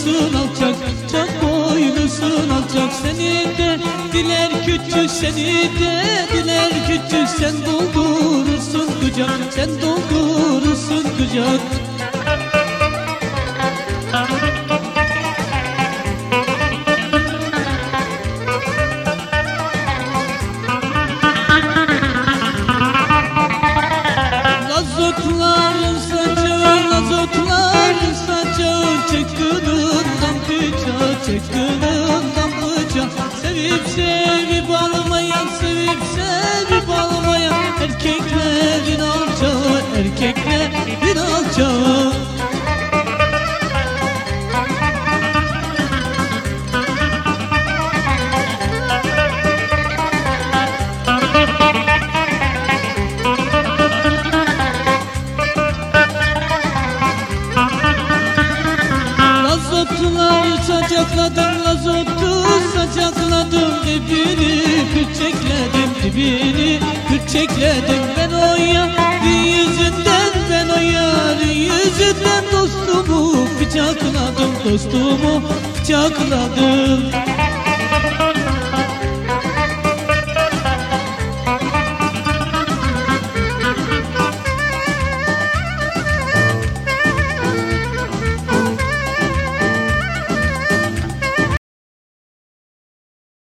boylusun alçak, çok boylusun alçak. Seni de diler küçük, seni de diler küçük. Sen doldurursun kucak, sen doldurursun kucak. Lazotların saçı, lazotların saçı, çıktığından bıçak, çıktığından bıçak. Sevip sevip almayan, sevip sevip almayan erkeklerin alçağı, erkeklerin alçağı. Lazotları sacakladım, lazotu sacakladım. Dibini kürçekledim, dibini kürçekledim. Ben o yarın yüzünden, ben o yarın yüzünden dostumu bıçakladım, dostumu bıçakladım.